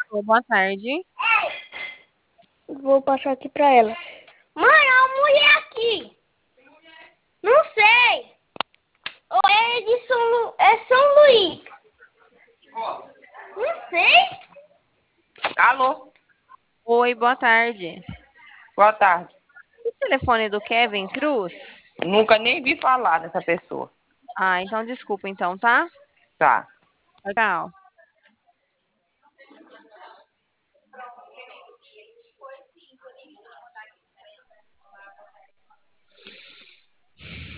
Boa tarde. Vou passar aqui pra ela. Mãe, é uma mulher aqui. Não sei. Ou é de São Luís. Não sei. Alô? Oi, boa tarde. Boa tarde. O telefone do Kevin Cruz? Nunca nem vi falar dessa pessoa. Ah, então desculpa então, tá? Tá. Legal.